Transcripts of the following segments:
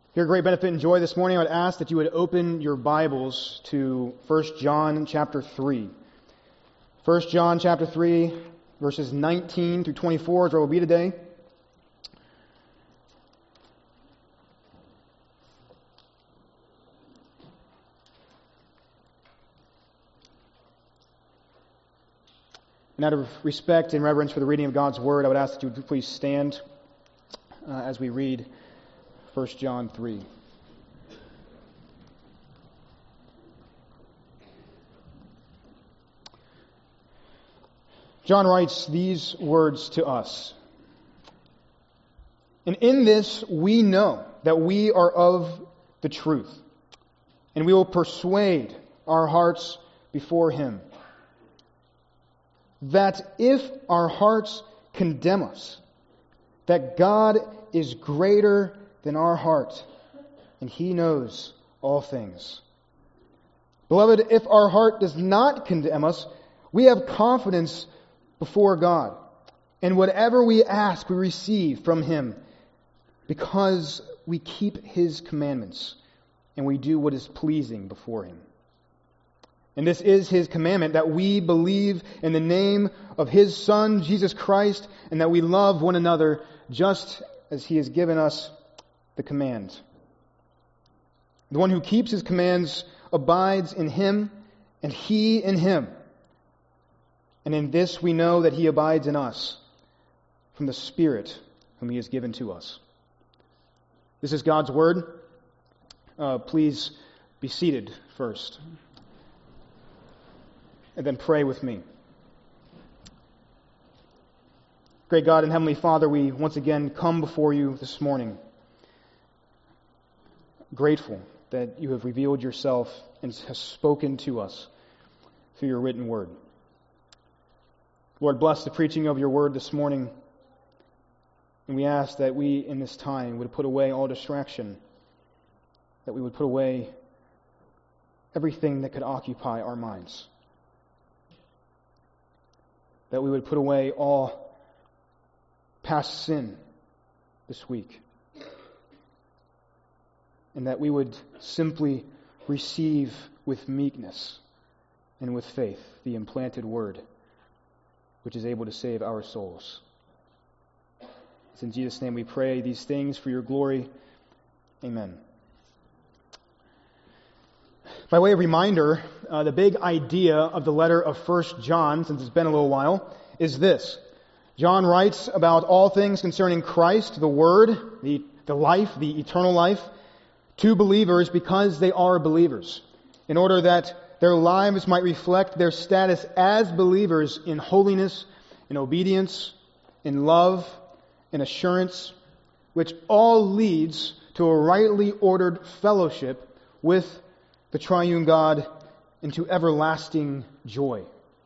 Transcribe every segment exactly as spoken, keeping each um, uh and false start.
Your great benefit and joy this morning, I would ask that you would open your Bibles to First John chapter three. First John chapter three, verses nineteen through twenty-four is where we'll be today. And out of respect and reverence for the reading of God's Word, I would ask that you would please stand uh, as we read First John three. John writes these words to us. And in this we know that we are of the truth, and we will persuade our hearts before Him. That if our hearts condemn us, that God is greater than our heart, and He knows all things. Beloved, if our heart does not condemn us, we have confidence before God, and whatever we ask we receive from Him, because we keep His commandments, and we do what is pleasing before Him. And this is His commandment, that we believe in the name of His Son, Jesus Christ, and that we love one another just as He has given us the command. The one who keeps His commands abides in Him, and He in him. And in this we know that He abides in us, from the Spirit whom He has given to us. This is God's Word. Uh, please be seated first, and then pray with me. Great God and Heavenly Father, we once again come before You this morning, grateful that You have revealed Yourself and have spoken to us through Your written Word. Lord, bless the preaching of Your Word this morning, and we ask that we in this time would put away all distraction, that we would put away everything that could occupy our minds, that we would put away all past sin this week, and that we would simply receive with meekness and with faith the implanted Word, which is able to save our souls. It's in Jesus' name we pray these things for Your glory. Amen. By way of reminder, uh, the big idea of the letter of First John, since it's been a little while, is this. John writes about all things concerning Christ, the Word, the, the life, the eternal life, to believers because they are believers, in order that their lives might reflect their status as believers in holiness, in obedience, in love, in assurance, which all leads to a rightly ordered fellowship with the triune God into everlasting joy.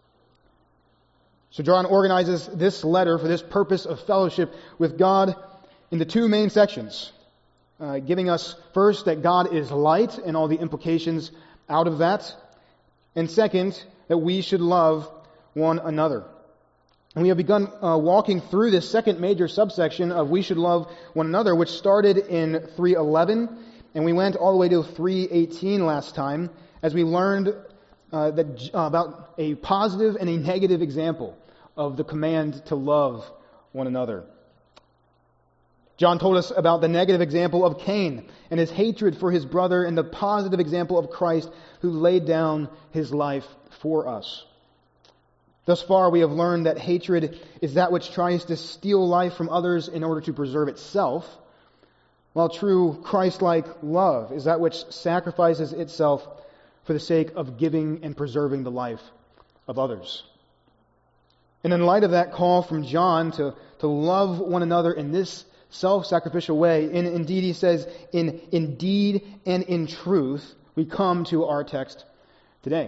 So John organizes this letter for this purpose of fellowship with God into two main sections, uh, giving us first that God is light and all the implications out of that, and second, that we should love one another. And we have begun uh, walking through this second major subsection of we should love one another, which started in three eleven, and we went all the way to three eighteen last time, as we learned uh, that uh, about a positive and a negative example of the command to love one another. John told us about the negative example of Cain and his hatred for his brother, and the positive example of Christ who laid down His life for us. Thus far we have learned that hatred is that which tries to steal life from others in order to preserve itself, while true Christ-like love is that which sacrifices itself for the sake of giving and preserving the life of others. And in light of that call from John to, to love one another in this self-sacrificial way, and indeed he says, in in deed and in truth, we come to our text today.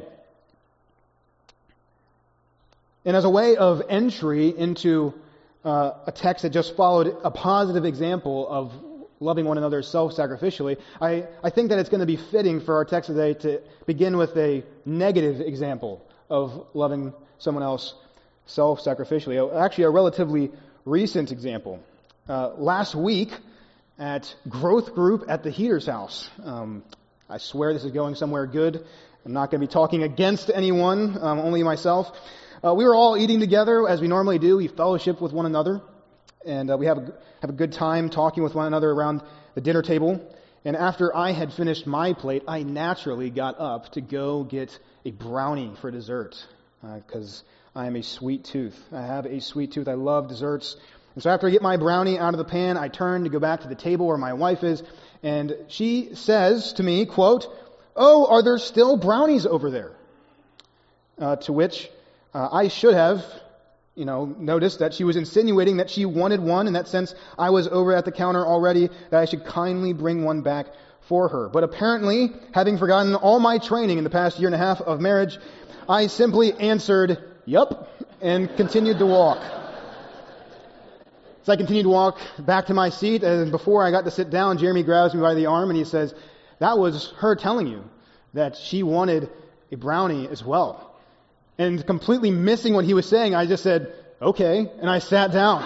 And as a way of entry into uh, a text that just followed a positive example of loving one another self-sacrificially, I, I think that it's going to be fitting for our text today to begin with a negative example of loving someone else self-sacrificially. Actually, a relatively recent example. Uh, last week, at growth group at the Heater's house. Um, I swear this is going somewhere good. I'm not going to be talking against anyone, um, only myself. Uh, we were all eating together as we normally do. We fellowship with one another, and uh, we have a, have a good time talking with one another around the dinner table. And after I had finished my plate, I naturally got up to go get a brownie for dessert, because uh, I am a sweet tooth. I have a sweet tooth. I love desserts. And so after I get my brownie out of the pan, I turn to go back to the table where my wife is, and she says to me, quote, "Oh, are there still brownies over there?" Uh, to which uh, I should have, you know, noticed that she was insinuating that she wanted one. In that sense, I was over at the counter already, that I should kindly bring one back for her. But apparently, having forgotten all my training in the past year and a half of marriage, I simply answered, "Yup," and continued to walk. So I continued to walk back to my seat, and before I got to sit down, Jeremy grabs me by the arm and he says, "That was her telling you that she wanted a brownie as well." And completely missing what he was saying, I just said, "Okay," and I sat down.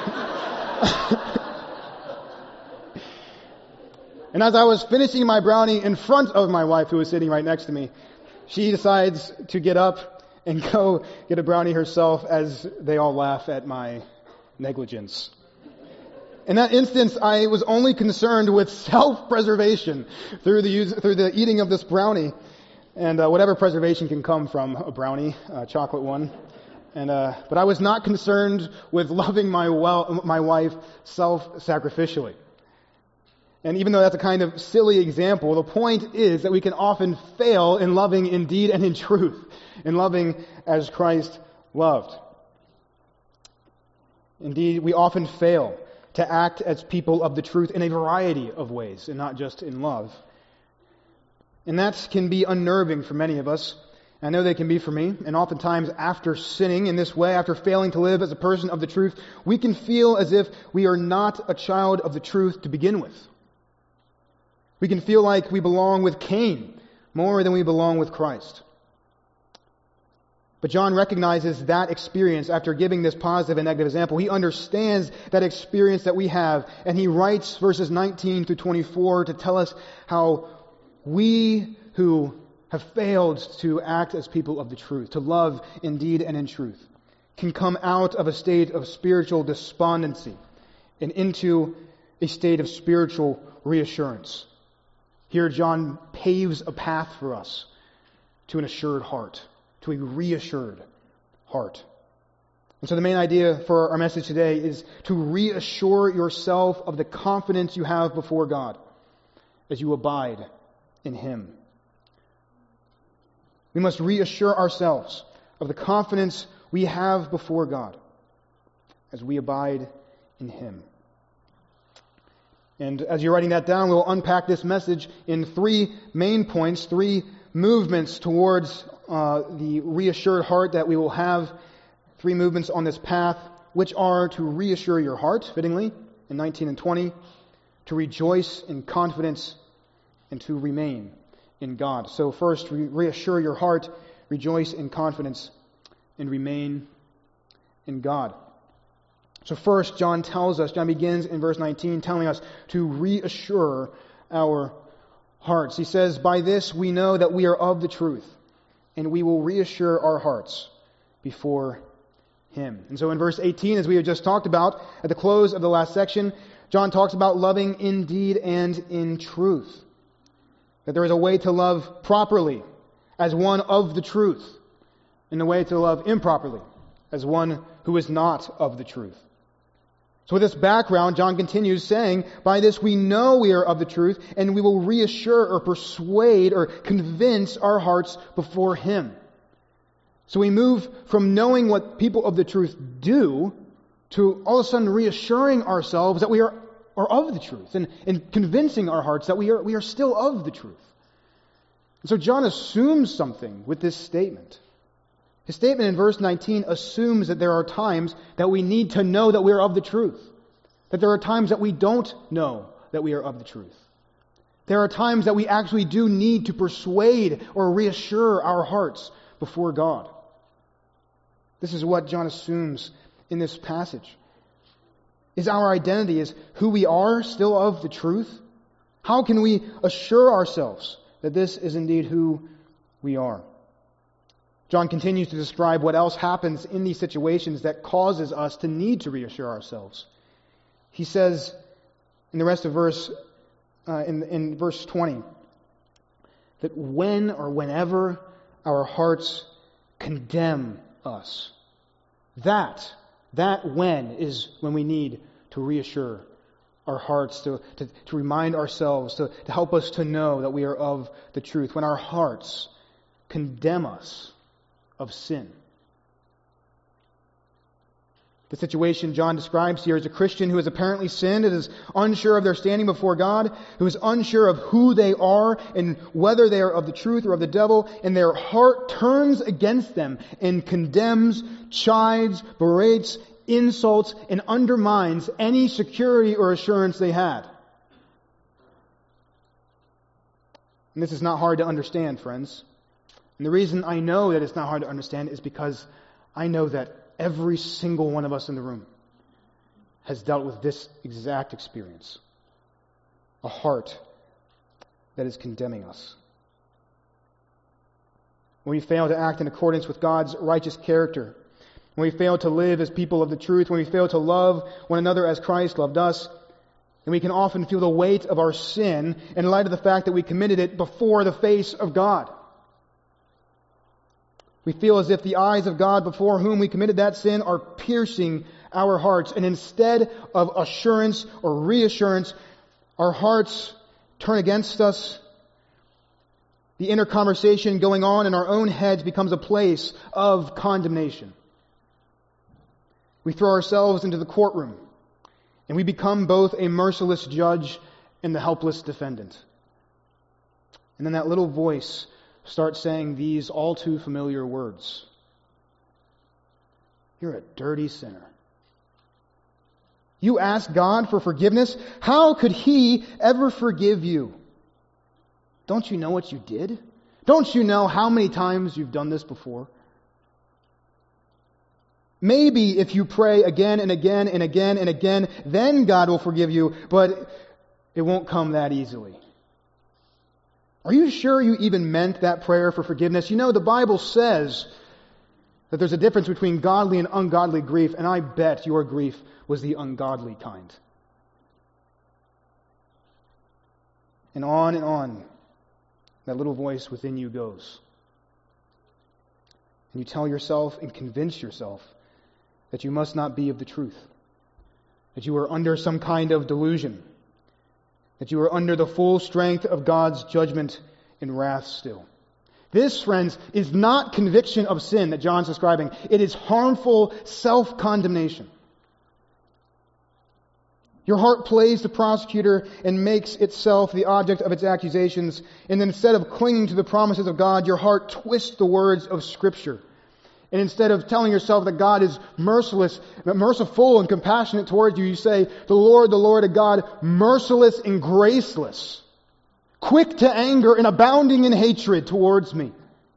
And as I was finishing my brownie in front of my wife, who was sitting right next to me, she decides to get up and go get a brownie herself, as they all laugh at my negligence. In that instance, I was only concerned with self-preservation through the use, through the eating of this brownie, and uh, whatever preservation can come from a brownie, a chocolate one. And uh, but I was not concerned with loving my well, my wife self-sacrificially. And even though that's a kind of silly example, the point is that we can often fail in loving in deed and in truth, in loving as Christ loved. Indeed, we often fail to act as people of the truth in a variety of ways, and not just in love. And that can be unnerving for many of us. I know they can be for me. And oftentimes after sinning in this way, after failing to live as a person of the truth, we can feel as if we are not a child of the truth to begin with. We can feel like we belong with Cain more than we belong with Christ. But John recognizes that experience after giving this positive and negative example. He understands that experience that we have, and he writes verses nineteen through twenty-four to tell us how we who have failed to act as people of the truth, to love in deed and in truth, can come out of a state of spiritual despondency and into a state of spiritual reassurance. Here John paves a path for us to an assured heart, to a reassured heart. And so the main idea for our message today is to reassure yourself of the confidence you have before God as you abide in Him. We must reassure ourselves of the confidence we have before God as we abide in Him. And as you're writing that down, we'll unpack this message in three main points, three movements towards uh, the reassured heart that we will have, three movements on this path, which are to reassure your heart, fittingly, in nineteen and twenty, to rejoice in confidence, and to remain in God. So first, re- reassure your heart, rejoice in confidence, and remain in God. So first, John tells us, John begins in verse nineteen telling us to reassure our hearts. He says, "By this we know that we are of the truth, and we will reassure our hearts before Him." And so in verse eighteen, as we have just talked about, at the close of the last section, John talks about loving in deed and in truth. That there is a way to love properly as one of the truth, and a way to love improperly as one who is not of the truth. So with this background, John continues saying, "By this we know we are of the truth, and we will reassure or persuade or convince our hearts before Him." So we move from knowing what people of the truth do to all of a sudden reassuring ourselves that we are, are of the truth, and, and convincing our hearts that we are, we are still of the truth. And so John assumes something with this statement. His statement in verse nineteen assumes that there are times that we need to know that we are of the truth. That there are times that we don't know that we are of the truth. There are times that we actually do need to persuade or reassure our hearts before God. This is what John assumes in this passage. Is our identity, is who we are still of the truth? How can we assure ourselves that this is indeed who we are? John continues to describe what else happens in these situations that causes us to need to reassure ourselves. He says in the rest of verse, uh, in, in verse twenty, that when or whenever our hearts condemn us, that, that when is when we need to reassure our hearts, to, to, to remind ourselves, to, to help us to know that we are of the truth. When our hearts condemn us of sin. The situation John describes here is a Christian who has apparently sinned and is unsure of their standing before God, who is unsure of who they are and whether they are of the truth or of the devil, and their heart turns against them and condemns, chides, berates, insults, and undermines any security or assurance they had. And this is not hard to understand, friends. And the reason I know that it's not hard to understand is because I know that every single one of us in the room has dealt with this exact experience. A heart that is condemning us. When we fail to act in accordance with God's righteous character, when we fail to live as people of the truth, when we fail to love one another as Christ loved us, then we can often feel the weight of our sin in light of the fact that we committed it before the face of God. We feel as if the eyes of God before whom we committed that sin are piercing our hearts. And instead of assurance or reassurance, our hearts turn against us. The inner conversation going on in our own heads becomes a place of condemnation. We throw ourselves into the courtroom, and we become both a merciless judge and the helpless defendant. And then that little voice starts saying these all too familiar words. You're a dirty sinner. You ask God for forgiveness? How could He ever forgive you? Don't you know what you did? Don't you know how many times you've done this before? Maybe if you pray again and again and again and again, then God will forgive you, but it won't come that easily. Are you sure you even meant that prayer for forgiveness? You know, the Bible says that there's a difference between godly and ungodly grief, and I bet your grief was the ungodly kind. And on and on, that little voice within you goes. And you tell yourself and convince yourself that you must not be of the truth, that you are under some kind of delusion, that you are under the full strength of God's judgment and wrath still. This, friends, is not conviction of sin that John's describing. It is harmful self-condemnation. Your heart plays the prosecutor and makes itself the object of its accusations, and then instead of clinging to the promises of God, your heart twists the words of Scripture. And instead of telling yourself that God is merciless, merciful and compassionate towards you, you say, the Lord, the Lord, a God merciless and graceless, quick to anger and abounding in hatred towards me.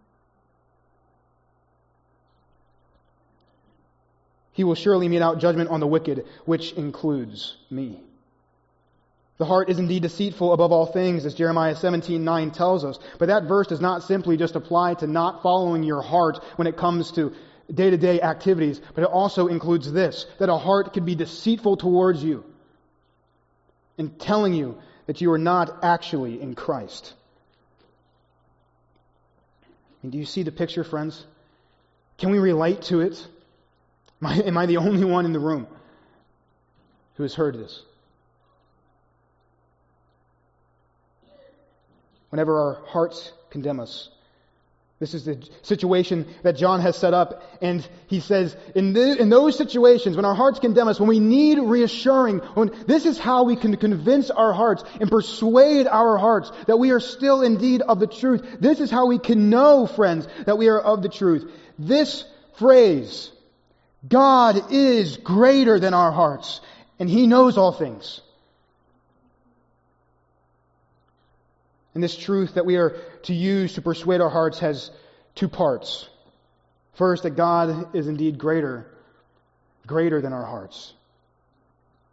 He will surely mete out judgment on the wicked, which includes me. The heart is indeed deceitful above all things, as Jeremiah seventeen nine tells us. But that verse does not simply just apply to not following your heart when it comes to day-to-day activities, but it also includes this, that a heart can be deceitful towards you and telling you that you are not actually in Christ. And do you see the picture, friends? Can we relate to it? Am I, am I the only one in the room who has heard this? Whenever our hearts condemn us. This is the situation that John has set up. And he says, in, the, in those situations, when our hearts condemn us, when we need reassuring, when, this is how we can convince our hearts and persuade our hearts that we are still indeed of the truth. This is how we can know, friends, that we are of the truth. This phrase, God is greater than our hearts, and He knows all things. And this truth that we are to use to persuade our hearts has two parts. First, that God is indeed greater, greater than our hearts.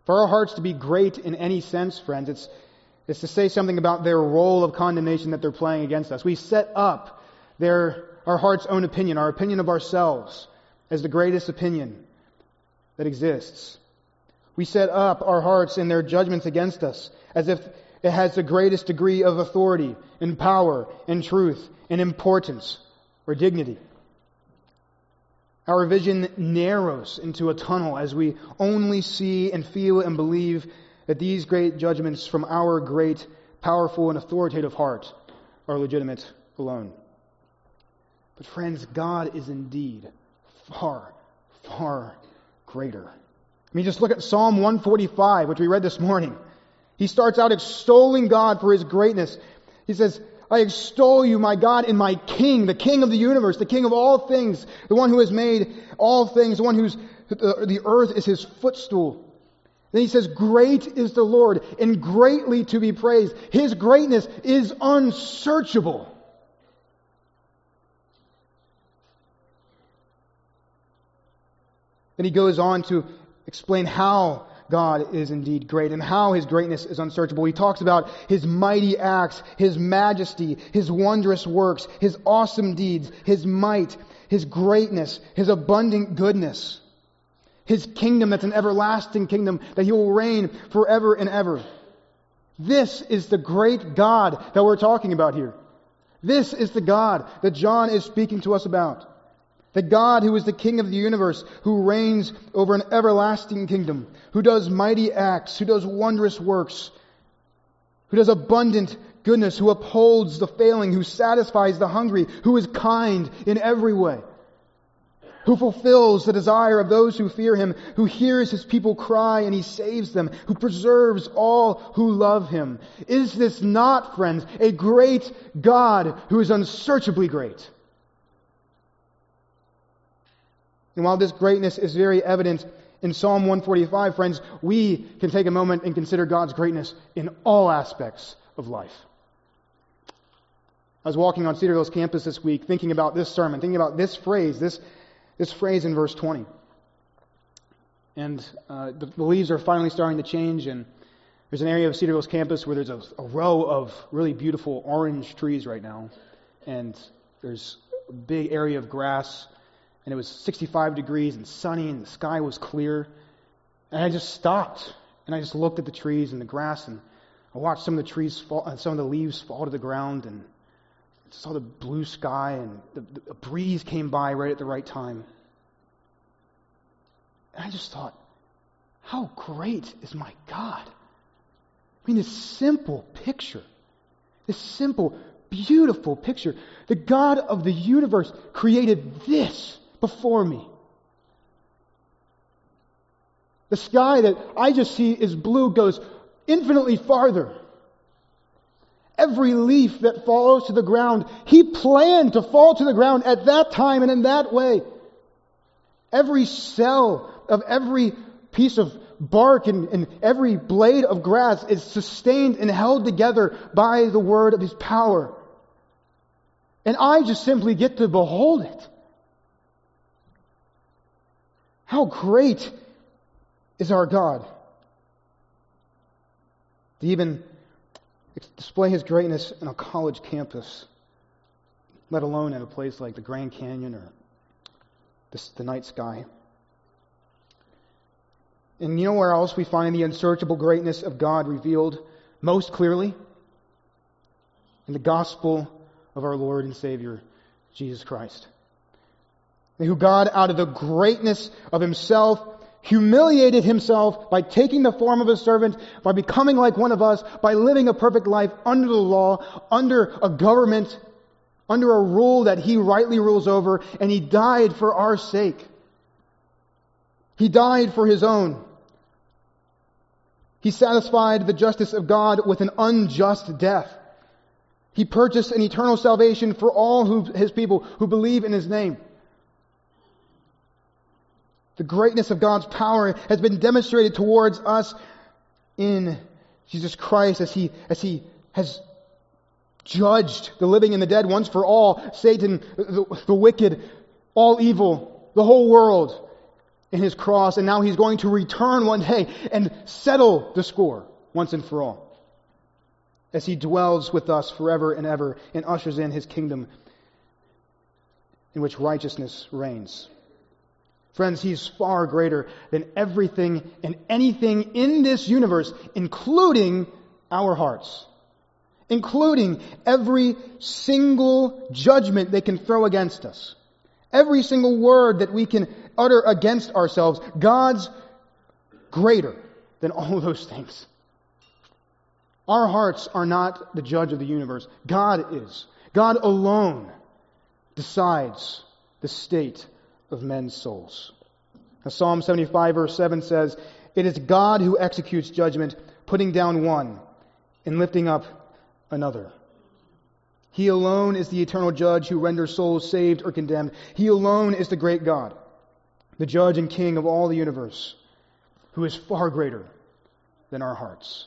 For our hearts to be great in any sense, friends, it's, it's to say something about their role of condemnation that they're playing against us. We set up their, our heart's own opinion, our opinion of ourselves, as the greatest opinion that exists. We set up our hearts and their judgments against us as if it has the greatest degree of authority and power and truth and importance or dignity. Our vision narrows into a tunnel as we only see and feel and believe that these great judgments from our great, powerful, and authoritative heart are legitimate alone. But friends, God is indeed far, far greater. I mean, just look at Psalm one forty-five, which we read this morning. He starts out extolling God for His greatness. He says, I extol you, my God, and my King, the King of the universe, the King of all things, the one who has made all things, the one whose the earth is His footstool. Then he says, great is the Lord, and greatly to be praised. His greatness is unsearchable. Then he goes on to explain how God is indeed great and how His greatness is unsearchable. He talks about His mighty acts, His majesty, His wondrous works, His awesome deeds, His might, His greatness, His abundant goodness, His kingdom that's an everlasting kingdom that He will reign forever and ever. This is the great God that we're talking about here. This is the God that John is speaking to us about. The God who is the King of the universe, who reigns over an everlasting kingdom, who does mighty acts, who does wondrous works, who does abundant goodness, who upholds the failing, who satisfies the hungry, who is kind in every way, who fulfills the desire of those who fear Him, who hears His people cry and He saves them, who preserves all who love Him. Is this not, friends, a great God who is unsearchably great? And while this greatness is very evident in Psalm one forty-five, friends, we can take a moment and consider God's greatness in all aspects of life. I was walking on Cedarville's campus this week thinking about this sermon, thinking about this phrase, this, this phrase in verse twenty. And uh, the, the leaves are finally starting to change, and there's an area of Cedarville's campus where there's a, a row of really beautiful orange trees right now. And there's a big area of grass. And it was sixty-five degrees and sunny and the sky was clear. And I just stopped and I just looked at the trees and the grass, and I watched some of the trees fall, and some of the leaves fall to the ground, and I saw the blue sky, and the, the, a breeze came by right at the right time. And I just thought, how great is my God? I mean, this simple picture, this simple, beautiful picture. The God of the universe created this before me. The sky that I just see is blue goes infinitely farther. Every leaf that falls to the ground, He planned to fall to the ground at that time and in that way. Every cell of every piece of bark and, and every blade of grass is sustained and held together by the word of His power. And I just simply get to behold it. How great is our God? To even display His greatness in a college campus, let alone in a place like the Grand Canyon or the, the night sky. And you know where else we find the unsearchable greatness of God revealed most clearly? In the gospel of our Lord and Savior, Jesus Christ. Who God, out of the greatness of Himself, humiliated Himself by taking the form of a servant, by becoming like one of us, by living a perfect life under the law, under a government, under a rule that He rightly rules over, and He died for our sake. He died for His own. He satisfied the justice of God with an unjust death. He purchased an eternal salvation for all who, His people who believe in His name. The greatness of God's power has been demonstrated towards us in Jesus Christ as He, as He has judged the living and the dead once for all, Satan, the, the wicked, all evil, the whole world. in his cross, and now he's going to return one day and settle the score once and for all, as he dwells with us forever and ever and ushers in his kingdom in which righteousness reigns. Friends, he's far greater than everything and anything in this universe, including our hearts, including every single judgment they can throw against us, every single word that we can utter against ourselves. God's greater than all those things. Our hearts are not the judge of the universe. God is. God alone decides the state of men's souls. As Psalm seventy-five verse seven says, "It is God who executes judgment, putting down one and lifting up another." He alone is the eternal judge who renders souls saved or condemned. He alone is the great God, the judge and king of all the universe, who is far greater than our hearts.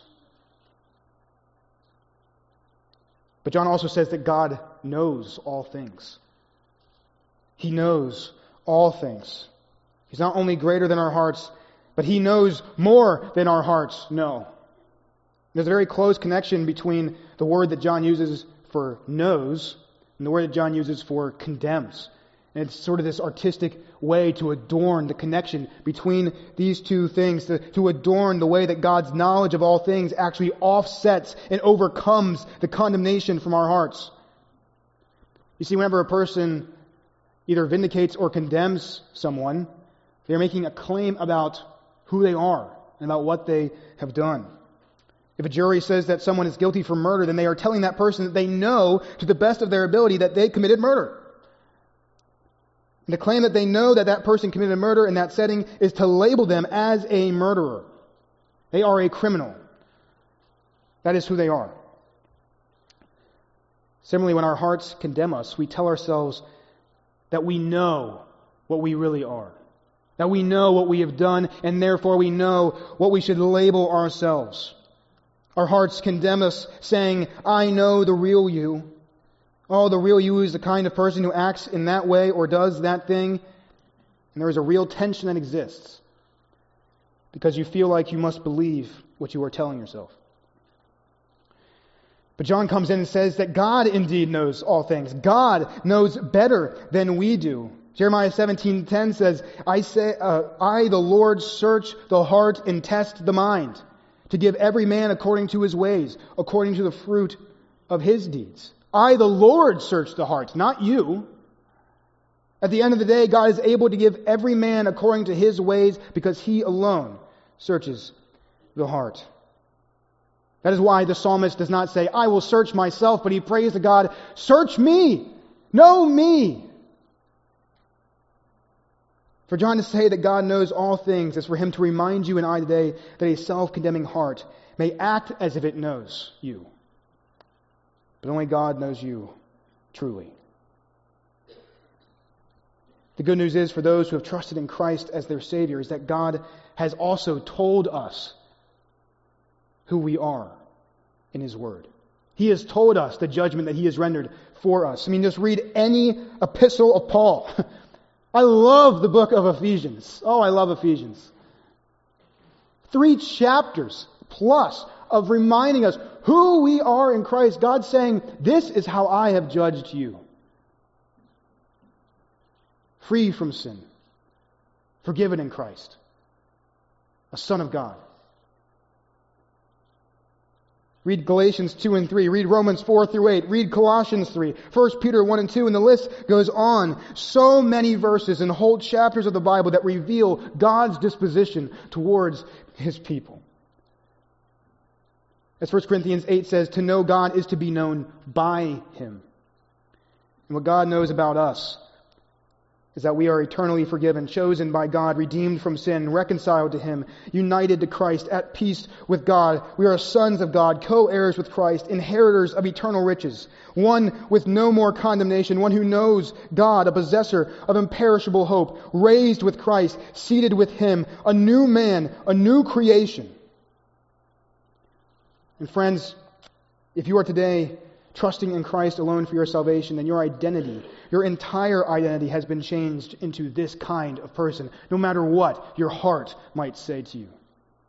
But John also says that God knows all things. He knows all things. He's not only greater than our hearts, but He knows more than our hearts know. There's a very close connection between the word that John uses for knows and the word that John uses for condemns. And it's sort of this artistic way to adorn the connection between these two things, to, to adorn the way that God's knowledge of all things actually offsets and overcomes the condemnation from our hearts. You see, whenever a person either vindicates or condemns someone, they're making a claim about who they are and about what they have done. If a jury says that someone is guilty for murder, then they are telling that person that they know to the best of their ability that they committed murder. And to claim that they know that that person committed murder in that setting is to label them as a murderer. They are a criminal. That is who they are. Similarly, when our hearts condemn us, we tell ourselves that we know what we really are. That we know what we have done, and therefore we know what we should label ourselves. Our hearts condemn us, saying, "I know the real you." Oh, the real you is the kind of person who acts in that way or does that thing. And there is a real tension that exists because you feel like you must believe what you are telling yourself. But John comes in and says that God indeed knows all things. God knows better than we do. Jeremiah seventeen ten says, I say, uh, I, the Lord, search the heart and test the mind, to give every man according to his ways, according to the fruit of his deeds. I, the Lord, search the heart, not you. At the end of the day, God is able to give every man according to his ways because He alone searches the heart. That is why the psalmist does not say, I will search myself, but he prays to God, search me, know me. For John to say that God knows all things is for him to remind you and I today that a self-condemning heart may act as if it knows you. But only God knows you truly. The good news is for those who have trusted in Christ as their Savior is that God has also told us who we are in His Word. He has told us the judgment that He has rendered for us. I mean, just read any epistle of Paul. I love the book of Ephesians. Oh, I love Ephesians. Three chapters plus of reminding us who we are in Christ. God saying, this is how I have judged you. Free from sin. Forgiven in Christ. A son of God. Read Galatians two and three. Read Romans four through eight. Read Colossians three. First Peter one and two. And the list goes on. So many verses and whole chapters of the Bible that reveal God's disposition towards His people. As First Corinthians eight says, to know God is to be known by Him. And what God knows about us is that we are eternally forgiven, chosen by God, redeemed from sin, reconciled to Him, united to Christ, at peace with God. We are sons of God, co-heirs with Christ, inheritors of eternal riches, one with no more condemnation, one who knows God, a possessor of imperishable hope, raised with Christ, seated with Him, a new man, a new creation. And friends, if you are today trusting in Christ alone for your salvation, then your identity, your entire identity has been changed into this kind of person, no matter what your heart might say to you.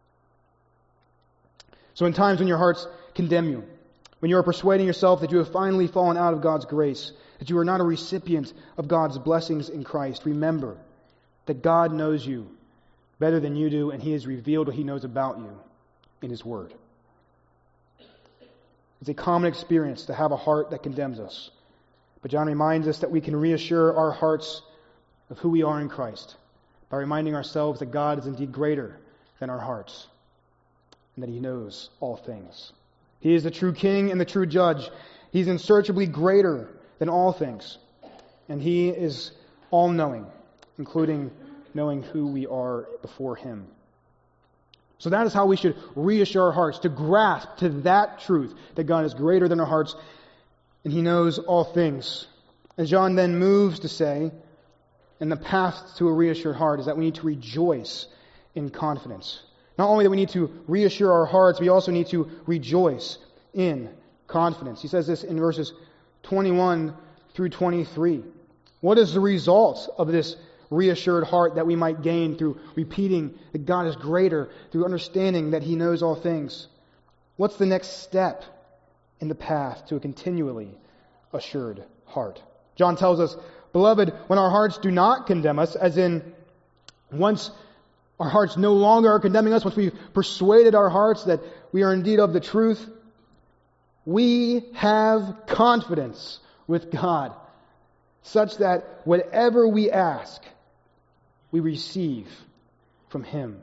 So in times when your hearts condemn you, when you are persuading yourself that you have finally fallen out of God's grace, that you are not a recipient of God's blessings in Christ, remember that God knows you better than you do, and He has revealed what He knows about you in His Word. It's a common experience to have a heart that condemns us. But John reminds us that we can reassure our hearts of who we are in Christ by reminding ourselves that God is indeed greater than our hearts and that He knows all things. He is the true King and the true Judge. He's unsearchably greater than all things. And He is all-knowing, including knowing who we are before Him. So that is how we should reassure our hearts, to grasp to that truth, that God is greater than our hearts and He knows all things. And John then moves to say, and the path to a reassured heart is that we need to rejoice in confidence. Not only that we need to reassure our hearts, we also need to rejoice in confidence. He says this in verses twenty-one through twenty-three. What is the result of this reassured heart that we might gain through repeating that God is greater, through understanding that He knows all things? What's the next step in the path to a continually assured heart? John tells us, beloved, when our hearts do not condemn us, as in once our hearts no longer are condemning us, once we've persuaded our hearts that we are indeed of the truth, we have confidence with God, such that whatever we ask, we receive from Him.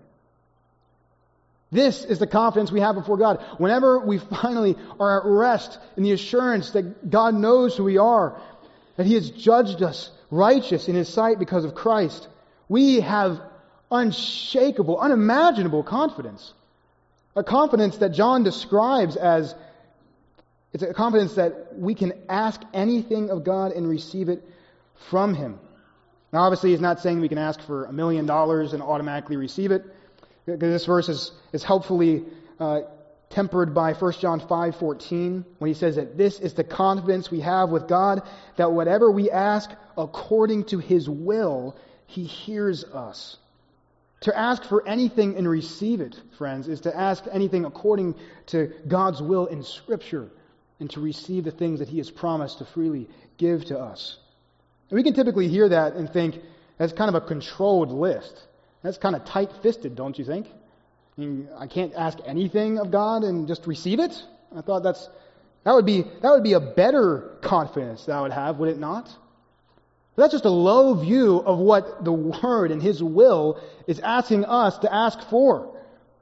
This is the confidence we have before God. Whenever we finally are at rest in the assurance that God knows who we are, that He has judged us righteous in His sight because of Christ, we have unshakable, unimaginable confidence. A confidence that John describes as, it's a confidence that we can ask anything of God and receive it from Him. Now, obviously, he's not saying we can ask for a million dollars and automatically receive it, because this verse is, is helpfully uh, tempered by First John five fourteen, when he says that this is the confidence we have with God, that whatever we ask according to His will, He hears us. To ask for anything and receive it, friends, is to ask anything according to God's will in Scripture, and to receive the things that He has promised to freely give to us. And we can typically hear that and think that's kind of a controlled list. That's kind of tight-fisted, don't you think? I mean, I can't ask anything of God and just receive it? I thought that's that would be that would be a better confidence that I would have, would it not? But that's just a low view of what the Word and His will is asking us to ask for.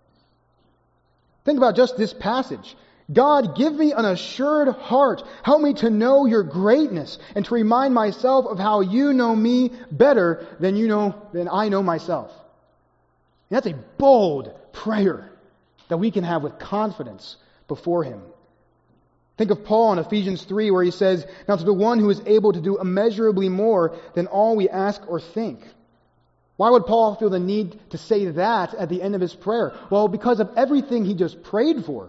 Think about just this passage. God, give me an assured heart. Help me to know your greatness and to remind myself of how you know me better than you know than I know myself. And that's a bold prayer that we can have with confidence before Him. Think of Paul in Ephesians three, where he says, "Now to the one who is able to do immeasurably more than all we ask or think." Why would Paul feel the need to say that at the end of his prayer? Well, because of everything he just prayed for.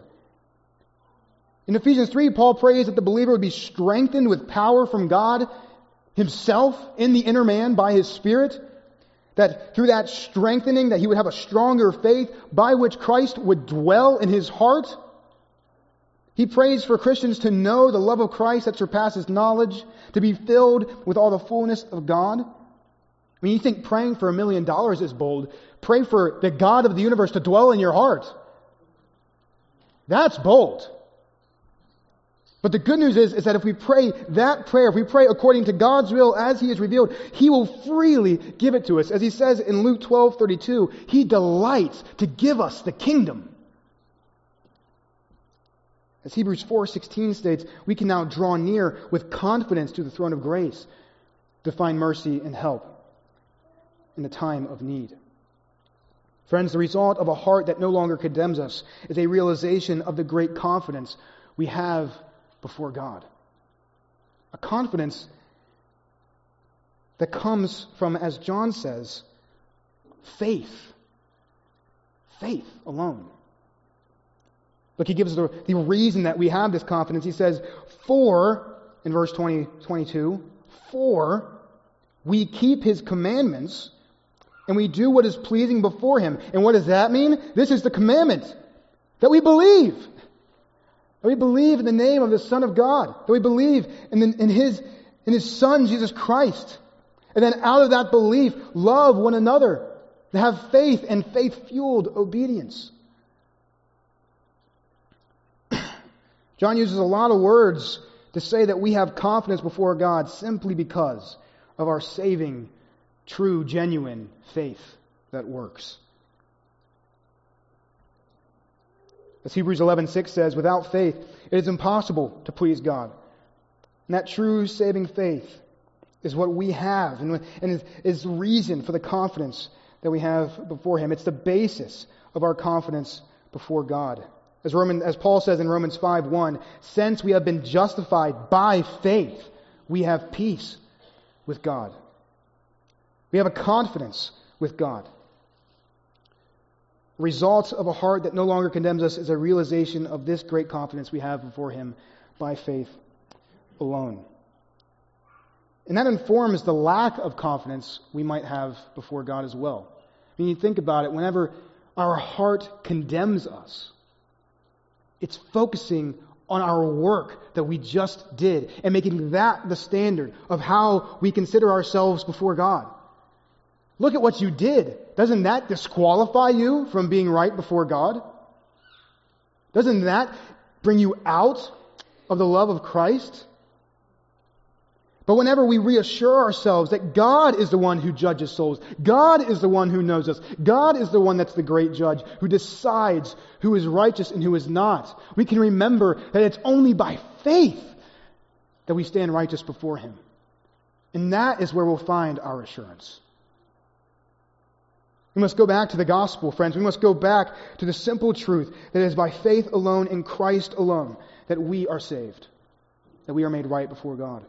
In Ephesians three, Paul prays that the believer would be strengthened with power from God Himself in the inner man by His Spirit. That through that strengthening, that he would have a stronger faith by which Christ would dwell in his heart. He prays for Christians to know the love of Christ that surpasses knowledge, to be filled with all the fullness of God. I mean, you think praying for a million dollars is bold. Pray for the God of the universe to dwell in your heart. That's bold. But the good news is, is that if we pray that prayer, if we pray according to God's will as He is revealed, He will freely give it to us. As He says in Luke twelve thirty-two, He delights to give us the kingdom. As Hebrews four sixteen states, we can now draw near with confidence to the throne of grace to find mercy and help in the time of need. Friends, the result of a heart that no longer condemns us is a realization of the great confidence we have before God. A confidence that comes from, as John says, faith. Faith alone. Look, he gives the, the reason that we have this confidence. He says, for, in verse twenty, twenty-two, for we keep his commandments and we do what is pleasing before him. And what does that mean? This is the commandment, that we believe. That we believe in the name of the Son of God. That we believe in, the, in, his, in his Son, Jesus Christ. And then out of that belief, love one another. To have faith and faith-fueled obedience. John uses a lot of words to say that we have confidence before God simply because of our saving, true, genuine faith that works. As Hebrews eleven six says, without faith, it is impossible to please God. And that true saving faith is what we have and, and is, is the reason for the confidence that we have before Him. It's the basis of our confidence before God. As Roman, as Paul says in Romans five one, since we have been justified by faith, we have peace with God. We have a confidence with God. Results of a heart that no longer condemns us is a realization of this great confidence we have before Him by faith alone. And that informs the lack of confidence we might have before God as well. When you think about it, whenever our heart condemns us, it's focusing on our work that we just did and making that the standard of how we consider ourselves before God. Look at what you did. Doesn't that disqualify you from being right before God? Doesn't that bring you out of the love of Christ? But whenever we reassure ourselves that God is the one who judges souls, God is the one who knows us, God is the one that's the great judge who decides who is righteous and who is not, we can remember that it's only by faith that we stand righteous before Him. And that is where we'll find our assurance. We must go back to the gospel, friends. We must go back to the simple truth that it is by faith alone in Christ alone that we are saved, that we are made right before God.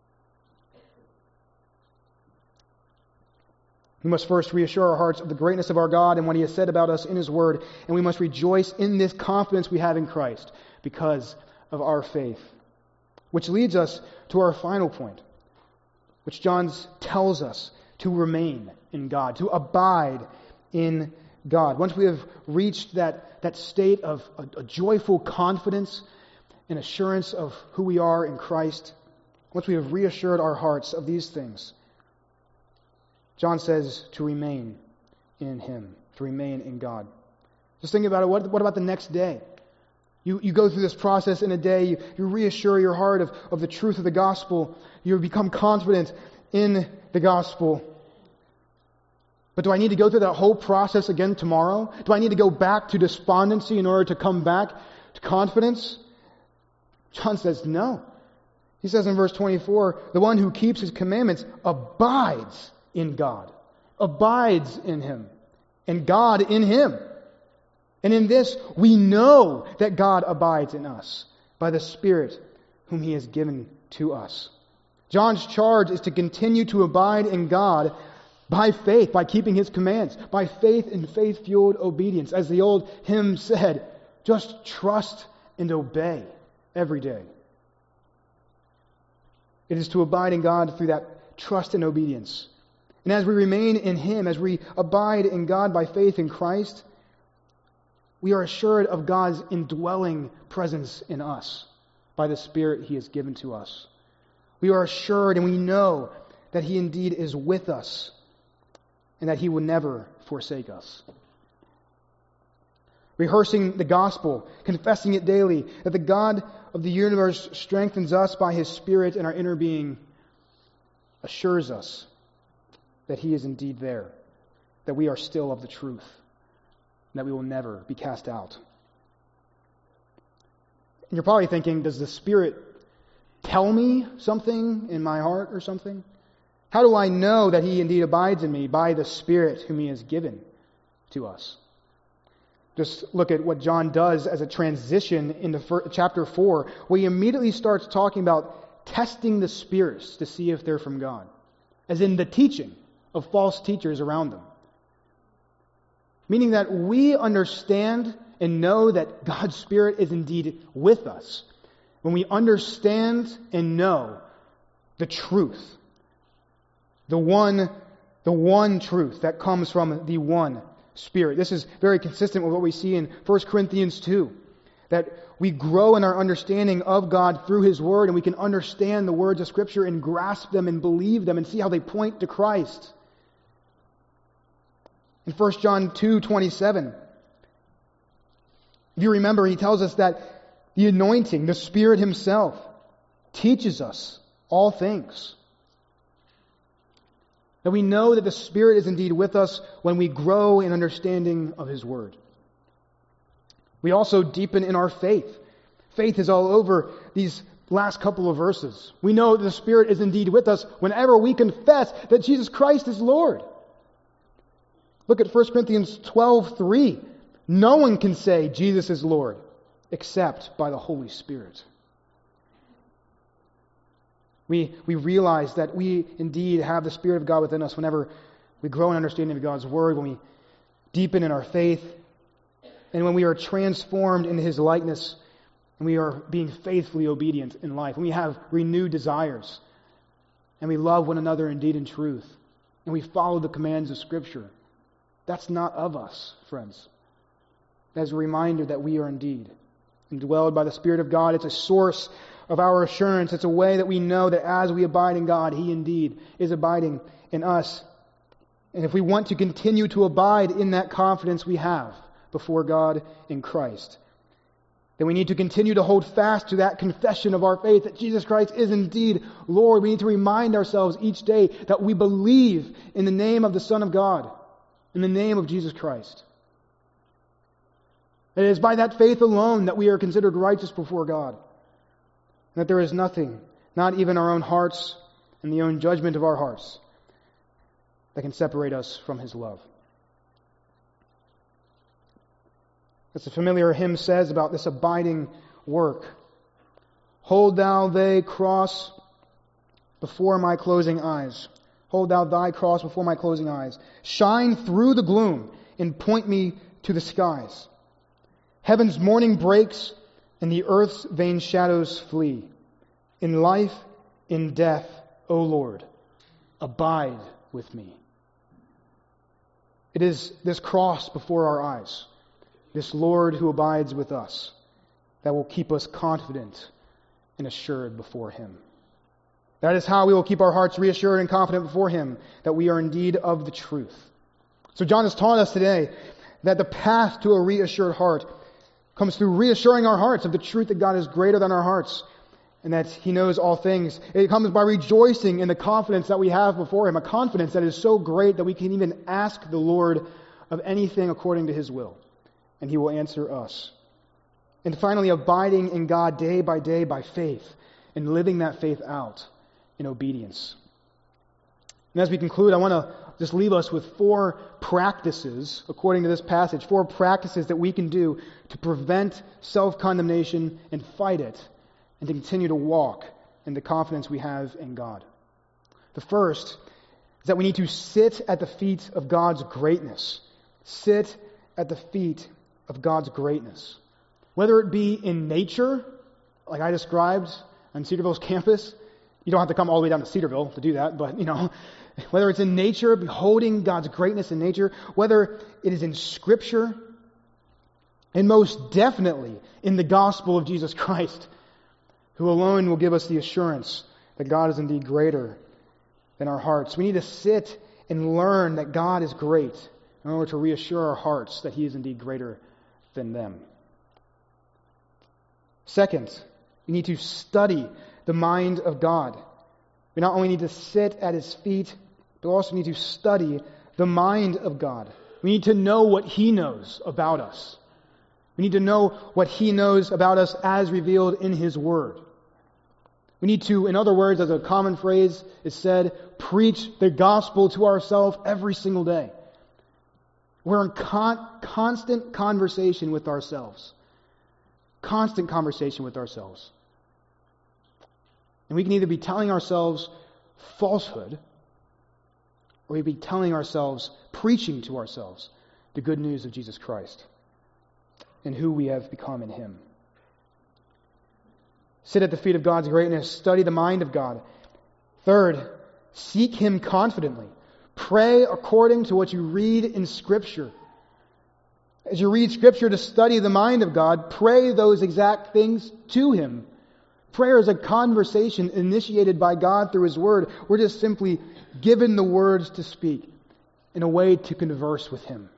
We must first reassure our hearts of the greatness of our God and what He has said about us in His Word, and we must rejoice in this confidence we have in Christ because of our faith. Which leads us to our final point, which John tells us to remain in God, to abide in God. Once we have reached that, that state of a, a joyful confidence and assurance of who we are in Christ, once we have reassured our hearts of these things, John says to remain in Him, to remain in God. Just think about it. What, what about the next day? You, you go through this process in a day. You, you reassure your heart of, of the truth of the gospel. You become confident in the gospel. But do I need to go through that whole process again tomorrow? Do I need to go back to despondency in order to come back to confidence? John says no. He says in verse twenty-four, the one who keeps His commandments abides in God, abides in Him, and God in him. And in this we know that God abides in us by the Spirit whom He has given to us. John's charge is to continue to abide in God by faith, by keeping His commands, by faith and faith-fueled obedience. As the old hymn said, just trust and obey every day. It is to abide in God through that trust and obedience. And as we remain in Him, as we abide in God by faith in Christ, we are assured of God's indwelling presence in us by the Spirit He has given to us. We are assured and we know that He indeed is with us and that He will never forsake us. Rehearsing the gospel, confessing it daily, that the God of the universe strengthens us by His Spirit in our inner being, assures us that He is indeed there, that we are still of the truth, and that we will never be cast out. And you're probably thinking, does the Spirit tell me something in my heart or something? How do I know that He indeed abides in me? By the Spirit whom He has given to us. Just look at what John does as a transition into chapter four, where he immediately starts talking about testing the spirits to see if they're from God, as in the teaching of false teachers around them. Meaning that we understand and know that God's Spirit is indeed with us, when we understand and know the truth, the one, the one truth that comes from the one Spirit. This is very consistent with what we see in First Corinthians two, that we grow in our understanding of God through His Word, and we can understand the words of Scripture and grasp them and believe them and see how they point to Christ. In First John two twenty-seven, if you remember, he tells us that the anointing, the Spirit Himself, teaches us all things. That we know that the Spirit is indeed with us when we grow in understanding of His Word. We also deepen in our faith. Faith is all over these last couple of verses. We know that the Spirit is indeed with us whenever we confess that Jesus Christ is Lord. Look at First Corinthians twelve three. No one can say Jesus is Lord except by the Holy Spirit. We, we realize that we indeed have the Spirit of God within us whenever we grow in understanding of God's Word, when we deepen in our faith, and when we are transformed into His likeness, and we are being faithfully obedient in life, when we have renewed desires, and we love one another indeed in truth, and we follow the commands of Scripture. That's not of us, friends. As a reminder that we are indeed indwelled by the Spirit of God. It's a source of our assurance. It's a way that we know that as we abide in God, He indeed is abiding in us. And if we want to continue to abide in that confidence we have before God in Christ, then we need to continue to hold fast to that confession of our faith that Jesus Christ is indeed Lord. We need to remind ourselves each day that we believe in the name of the Son of God, in the name of Jesus Christ. It is by that faith alone that we are considered righteous before God. And that there is nothing, not even our own hearts and the own judgment of our hearts, that can separate us from His love. As a familiar hymn says about this abiding work, hold thou thy cross before my closing eyes. Hold thou thy cross before my closing eyes. Shine through the gloom and point me to the skies. Heaven's morning breaks and the earth's vain shadows flee. In life, in death, O Lord, abide with me. It is this cross before our eyes, this Lord who abides with us, that will keep us confident and assured before Him. That is how we will keep our hearts reassured and confident before Him, that we are indeed of the truth. So John has taught us today that the path to a reassured heart comes through reassuring our hearts of the truth that God is greater than our hearts and that He knows all things. It comes by rejoicing in the confidence that we have before Him, a confidence that is so great that we can even ask the Lord of anything according to His will, and He will answer us. And finally, abiding in God day by day by faith and living that faith out in obedience. And as we conclude, I want to just leave us with four practices, according to this passage, four practices that we can do to prevent self-condemnation and fight it, and to continue to walk in the confidence we have in God. The first is that we need to sit at the feet of God's greatness. Sit at the feet of God's greatness. Whether it be in nature, like I described on Cedarville's campus, you don't have to come all the way down to Cedarville to do that, but, you know, whether it's in nature, beholding God's greatness in nature, whether it is in Scripture, and most definitely in the gospel of Jesus Christ, who alone will give us the assurance that God is indeed greater than our hearts. We need to sit and learn that God is great in order to reassure our hearts that He is indeed greater than them. Second, we need to study the mind of God. We not only need to sit at His feet, but we also need to study the mind of God. We need to know what He knows about us. We need to know what He knows about us as revealed in His Word. We need to, in other words, as a common phrase is said, preach the gospel to ourselves every single day. We're in con- constant conversation with ourselves. Constant conversation with ourselves. And we can either be telling ourselves falsehood, or we can be telling ourselves, preaching to ourselves, the good news of Jesus Christ. and who we have become in Him. Sit at the feet of God's greatness. Study the mind of God. Third, seek Him confidently. Pray according to what you read in Scripture. As you read Scripture to study the mind of God, pray those exact things to Him. Prayer is a conversation initiated by God through His Word. We're just simply given the words to speak in a way to converse with Him.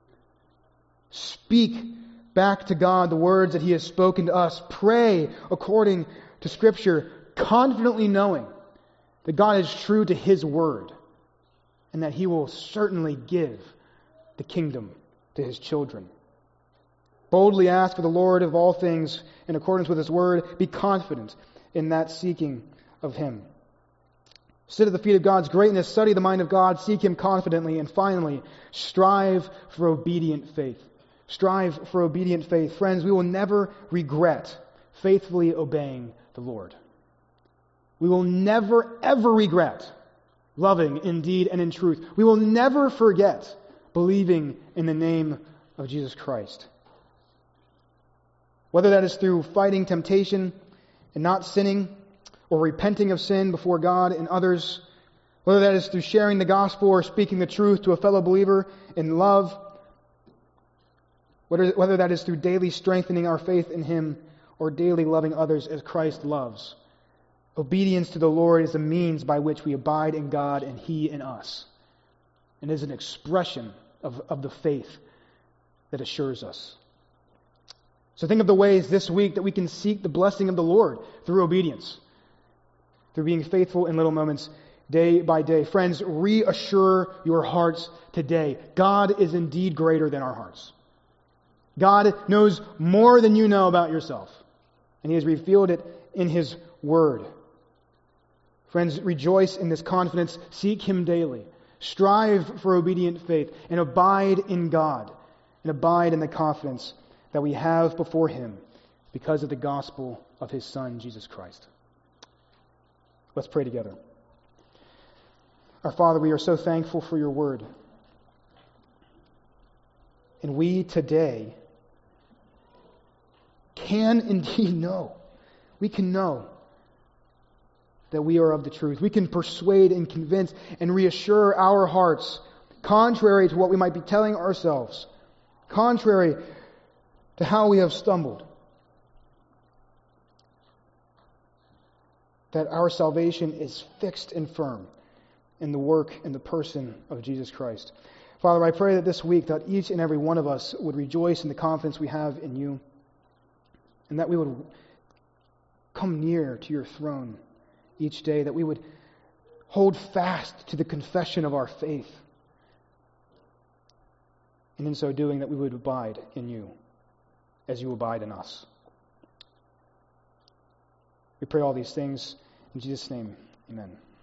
Speak back to God the words that He has spoken to us. Pray according to Scripture, confidently knowing that God is true to His Word and that He will certainly give the kingdom to His children. Boldly ask for the Lord of all things in accordance with His Word. Be confident in that seeking of Him. Sit at the feet of God's greatness. Study the mind of God. Seek Him confidently. And finally, strive for obedient faith. Strive for obedient faith. Friends, we will never regret faithfully obeying the Lord. We will never, ever regret loving in deed and in truth. We will never forget believing in the name of Jesus Christ. Whether that is through fighting temptation and not sinning, or repenting of sin before God and others, whether that is through sharing the gospel or speaking the truth to a fellow believer in love, whether, whether that is through daily strengthening our faith in Him or daily loving others as Christ loves. Obedience to the Lord is a means by which we abide in God and He in us, and is an expression of, of the faith that assures us. So think of the ways this week that we can seek the blessing of the Lord through obedience, through being faithful in little moments day by day. Friends, reassure your hearts today. God is indeed greater than our hearts. God knows more than you know about yourself, and He has revealed it in His Word. Friends, rejoice in this confidence. Seek Him daily. Strive for obedient faith and abide in God and abide in the confidence that we have before Him because of the gospel of His Son, Jesus Christ. Let's pray together. Our Father, we are so thankful for Your Word. And we today can indeed know, we can know that we are of the truth. We can persuade and convince and reassure our hearts, contrary to what we might be telling ourselves, contrary to how we have stumbled, that our salvation is fixed and firm in the work and the person of Jesus Christ. Father, I pray that this week that each and every one of us would rejoice in the confidence we have in You, and that we would come near to Your throne each day, that we would hold fast to the confession of our faith, and in so doing that we would abide in You as You abide in us. We pray all these things in Jesus' name. Amen.